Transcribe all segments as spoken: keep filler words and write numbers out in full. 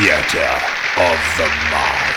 Theater of the Mind.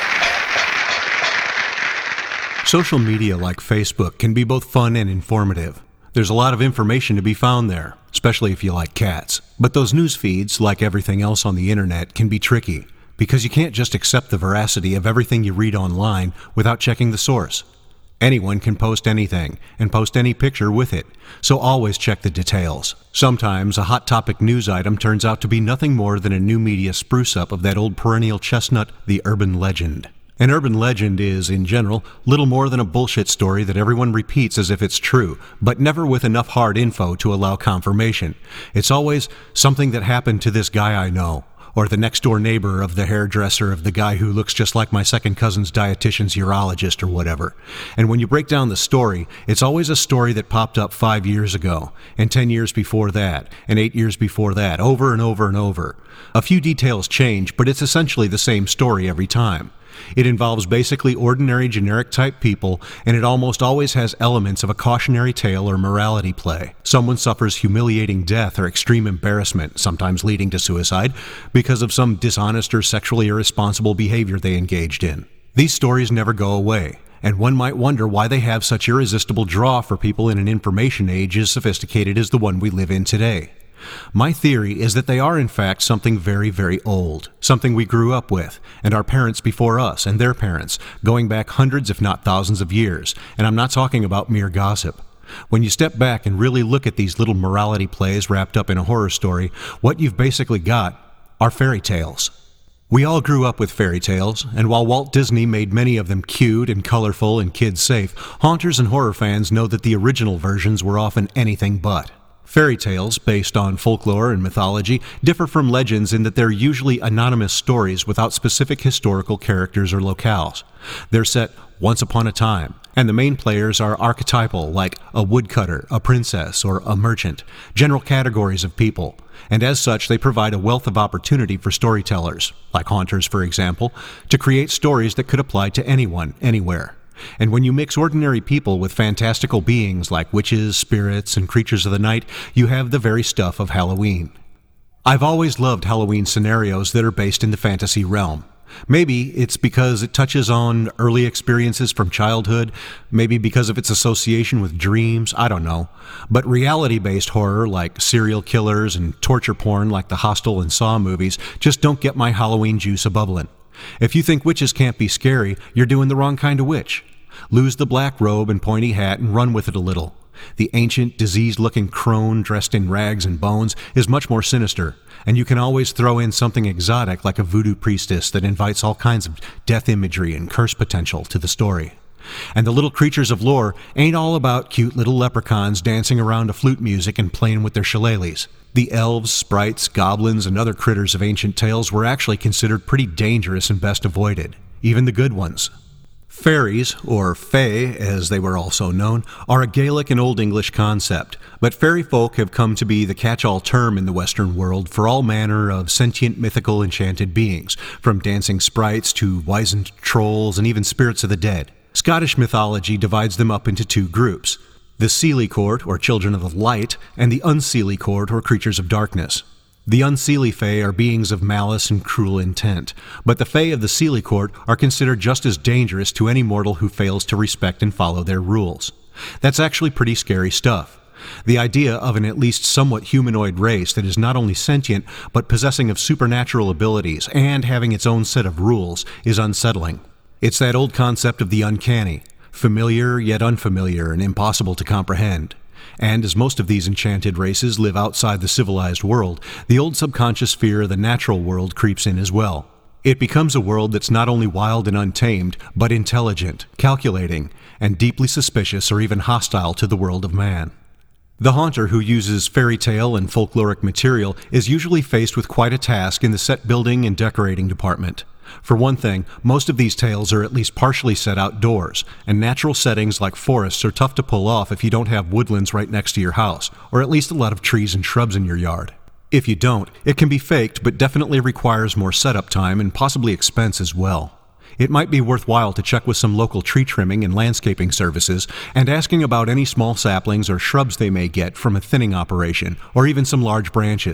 Social media like Facebook can be both fun and informative. There's a lot of information to be found there, especially if you like cats. But those news feeds, like everything else on the internet, can be tricky, because you can't just accept the veracity of everything you read online without checking the source. Anyone can post anything, and post any picture with it, so always check the details. Sometimes a hot topic news item turns out to be nothing more than a new media spruce-up of that old perennial chestnut, the urban legend. An urban legend is, in general, little more than a bullshit story that everyone repeats as if it's true, but never with enough hard info to allow confirmation. It's always something that happened to this guy I know, or the next-door neighbor of the hairdresser of the guy who looks just like my second cousin's dietitian's urologist or whatever. And when you break down the story, it's always a story that popped up five years ago, and ten years before that, and eight years before that, over and over and over. A few details change, but it's essentially the same story every time. It involves basically ordinary generic-type people, and it almost always has elements of a cautionary tale or morality play. Someone suffers humiliating death or extreme embarrassment, sometimes leading to suicide, because of some dishonest or sexually irresponsible behavior they engaged in. These stories never go away, and one might wonder why they have such irresistible draw for people in an information age as sophisticated as the one we live in today. My theory is that they are in fact something very, very old, something we grew up with, and our parents before us and their parents, going back hundreds if not thousands of years, and I'm not talking about mere gossip. When you step back and really look at these little morality plays wrapped up in a horror story, what you've basically got are fairy tales. We all grew up with fairy tales, and while Walt Disney made many of them cute and colorful and kid-safe, haunters and horror fans know that the original versions were often anything but. Fairy tales, based on folklore and mythology, differ from legends in that they're usually anonymous stories without specific historical characters or locales. They're set once upon a time, and the main players are archetypal, like a woodcutter, a princess, or a merchant, general categories of people, and as such they provide a wealth of opportunity for storytellers, like haunters for example, to create stories that could apply to anyone, anywhere. And when you mix ordinary people with fantastical beings like witches, spirits, and creatures of the night, you have the very stuff of Halloween. I've always loved Halloween scenarios that are based in the fantasy realm. Maybe it's because it touches on early experiences from childhood, maybe because of its association with dreams, I don't know. But reality-based horror like serial killers and torture porn like the Hostel and Saw movies just don't get my Halloween juice a-bubbling. If you think witches can't be scary, you're doing the wrong kind of witch. Lose the black robe and pointy hat and run with it a little. The ancient, diseased-looking crone dressed in rags and bones is much more sinister, and you can always throw in something exotic like a voodoo priestess that invites all kinds of death imagery and curse potential to the story. And the little creatures of lore ain't all about cute little leprechauns dancing around to flute music and playing with their shillelaghs. The elves, sprites, goblins, and other critters of ancient tales were actually considered pretty dangerous and best avoided, even the good ones. Fairies, or fae as they were also known, are a Gaelic and Old English concept, but fairy folk have come to be the catch-all term in the Western world for all manner of sentient, mythical, enchanted beings, from dancing sprites to wizened trolls and even spirits of the dead. Scottish mythology divides them up into two groups: the Seelie Court, or Children of the Light, and the Unseelie Court, or Creatures of Darkness. The Unseelie Fae are beings of malice and cruel intent, but the Fae of the Seelie Court are considered just as dangerous to any mortal who fails to respect and follow their rules. That's actually pretty scary stuff. The idea of an at least somewhat humanoid race that is not only sentient, but possessing of supernatural abilities and having its own set of rules is unsettling. It's that old concept of the uncanny, familiar yet unfamiliar and impossible to comprehend. And as most of these enchanted races live outside the civilized world, the old subconscious fear of the natural world creeps in as well. It becomes a world that's not only wild and untamed, but intelligent, calculating, and deeply suspicious or even hostile to the world of man. The haunter who uses fairy tale and folkloric material is usually faced with quite a task in the set building and decorating department. For one thing, most of these tales are at least partially set outdoors, and natural settings like forests are tough to pull off if you don't have woodlands right next to your house, or at least a lot of trees and shrubs in your yard. If you don't, it can be faked, but definitely requires more setup time and possibly expense as well. It might be worthwhile to check with some local tree trimming and landscaping services and asking about any small saplings or shrubs they may get from a thinning operation, or even some large branches.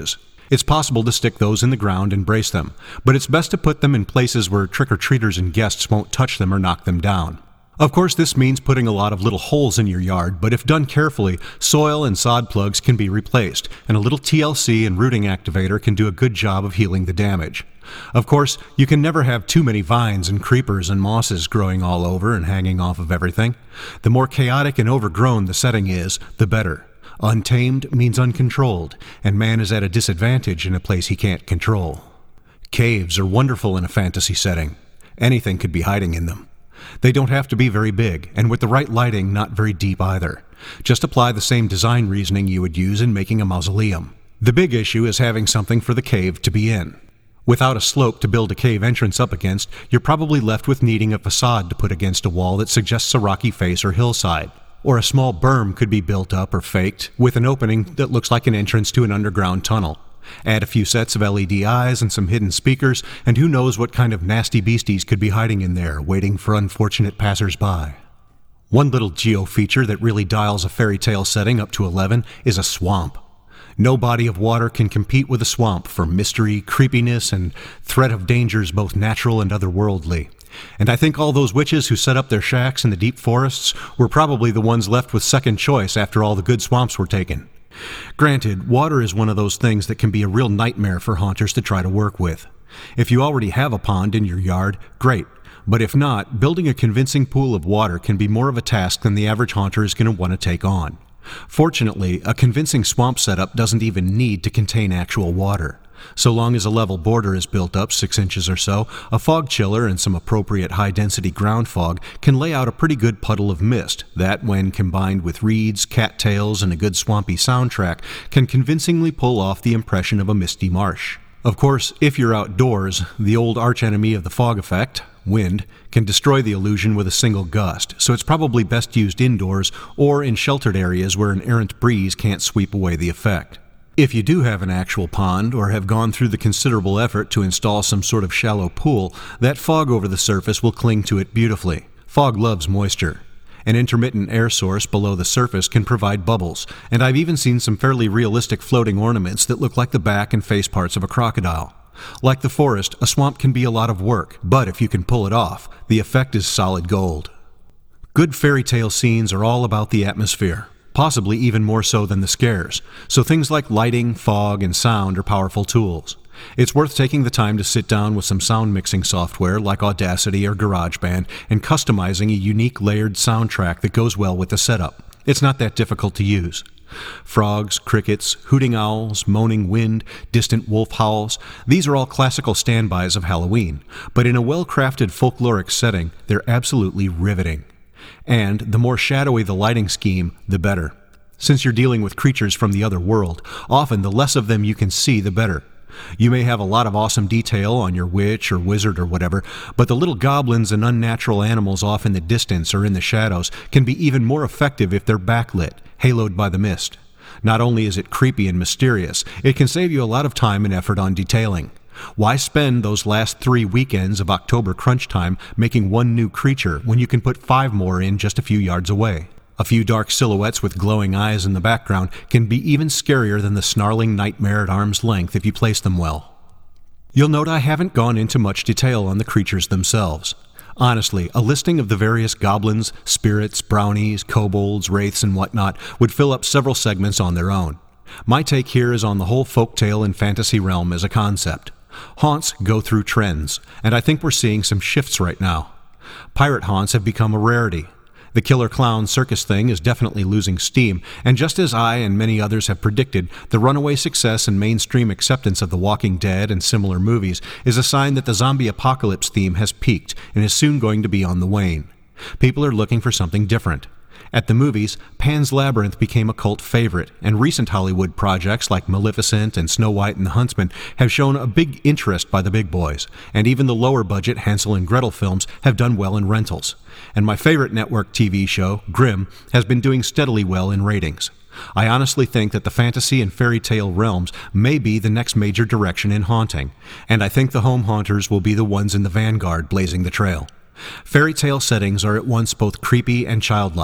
It's possible to stick those in the ground and brace them, but it's best to put them in places where trick-or-treaters and guests won't touch them or knock them down. Of course, this means putting a lot of little holes in your yard, but if done carefully, soil and sod plugs can be replaced, and a little T L C and rooting activator can do a good job of healing the damage. Of course, you can never have too many vines and creepers and mosses growing all over and hanging off of everything. The more chaotic and overgrown the setting is, the better. Untamed means uncontrolled, and man is at a disadvantage in a place he can't control. Caves are wonderful in a fantasy setting. Anything could be hiding in them. They don't have to be very big, and with the right lighting, not very deep either. Just apply the same design reasoning you would use in making a mausoleum. The big issue is having something for the cave to be in. Without a slope to build a cave entrance up against, you're probably left with needing a facade to put against a wall that suggests a rocky face or hillside. Or a small berm could be built up or faked, with an opening that looks like an entrance to an underground tunnel. Add a few sets of L E D eyes and some hidden speakers, and who knows what kind of nasty beasties could be hiding in there, waiting for unfortunate passers-by. One little geo-feature that really dials a fairy tale setting up to eleven is a swamp. No body of water can compete with a swamp for mystery, creepiness, and threat of dangers both natural and otherworldly. And I think all those witches who set up their shacks in the deep forests were probably the ones left with second choice after all the good swamps were taken. Granted, water is one of those things that can be a real nightmare for haunters to try to work with. If you already have a pond in your yard, great. But if not, building a convincing pool of water can be more of a task than the average haunter is going to want to take on. Fortunately, a convincing swamp setup doesn't even need to contain actual water. So long as a level border is built up six inches or so, a fog chiller and some appropriate high-density ground fog can lay out a pretty good puddle of mist that, when combined with reeds, cattails, and a good swampy soundtrack, can convincingly pull off the impression of a misty marsh. Of course, if you're outdoors, the old archenemy of the fog effect, wind, can destroy the illusion with a single gust, so it's probably best used indoors or in sheltered areas where an errant breeze can't sweep away the effect. If you do have an actual pond or have gone through the considerable effort to install some sort of shallow pool, that fog over the surface will cling to it beautifully. Fog loves moisture. An intermittent air source below the surface can provide bubbles, and I've even seen some fairly realistic floating ornaments that look like the back and face parts of a crocodile. Like the forest, a swamp can be a lot of work, but if you can pull it off, the effect is solid gold. Good fairy tale scenes are all about the atmosphere. Possibly even more so than the scares, so things like lighting, fog, and sound are powerful tools. It's worth taking the time to sit down with some sound mixing software like Audacity or GarageBand and customizing a unique layered soundtrack that goes well with the setup. It's not that difficult to use. Frogs, crickets, hooting owls, moaning wind, distant wolf howls, these are all classical standbys of Halloween, but in a well-crafted folkloric setting, they're absolutely riveting. And the more shadowy the lighting scheme, the better. Since you're dealing with creatures from the other world, often the less of them you can see, the better. You may have a lot of awesome detail on your witch or wizard or whatever, but the little goblins and unnatural animals off in the distance or in the shadows can be even more effective if they're backlit, haloed by the mist. Not only is it creepy and mysterious, it can save you a lot of time and effort on detailing. Why spend those last three weekends of October crunch time making one new creature when you can put five more in just a few yards away? A few dark silhouettes with glowing eyes in the background can be even scarier than the snarling nightmare at arm's length if you place them well. You'll note I haven't gone into much detail on the creatures themselves. Honestly, a listing of the various goblins, spirits, brownies, kobolds, wraiths, and whatnot would fill up several segments on their own. My take here is on the whole folktale and fantasy realm as a concept. Haunts go through trends, and I think we're seeing some shifts right now. Pirate haunts have become a rarity. The killer clown circus thing is definitely losing steam, and just as I and many others have predicted, the runaway success and mainstream acceptance of The Walking Dead and similar movies is a sign that the zombie apocalypse theme has peaked and is soon going to be on the wane. People are looking for something different. At the movies, Pan's Labyrinth became a cult favorite, and recent Hollywood projects like Maleficent and Snow White and the Huntsman have shown a big interest by the big boys, and even the lower-budget Hansel and Gretel films have done well in rentals. And my favorite network T V show, Grimm, has been doing steadily well in ratings. I honestly think that the fantasy and fairy tale realms may be the next major direction in haunting, and I think the home haunters will be the ones in the vanguard blazing the trail. Fairy tale settings are at once both creepy and childlike.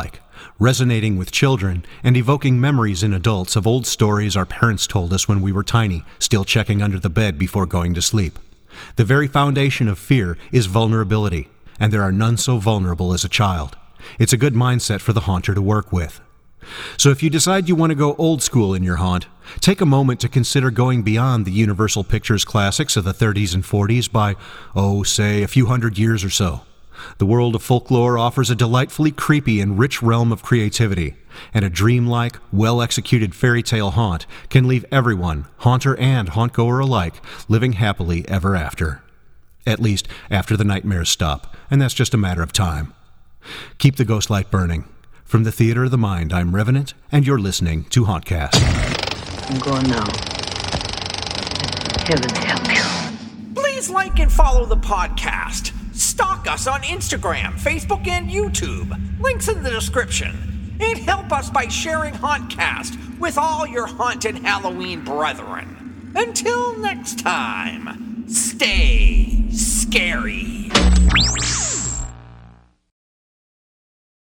resonating with children and evoking memories in adults of old stories our parents told us when we were tiny, still checking under the bed before going to sleep. The very foundation of fear is vulnerability, and there are none so vulnerable as a child. It's a good mindset for the haunter to work with. So if you decide you want to go old school in your haunt, take a moment to consider going beyond the Universal Pictures classics of the thirties and forties by, oh, say, a few hundred years or so. The world of folklore offers a delightfully creepy and rich realm of creativity, and a dreamlike, well-executed fairy tale haunt can leave everyone, haunter and hauntgoer alike, living happily ever after. At least after the nightmares stop, and that's just a matter of time. Keep the ghost light burning. From the Theater of the Mind, I'm Revenant, and you're listening to Hauntcast. I'm going now. Heaven help you. Please like and follow the podcast. Stalk us on Instagram, Facebook, and YouTube. Links in the description. And help us by sharing Hauntcast with all your haunted Halloween brethren. Until next time, stay scary.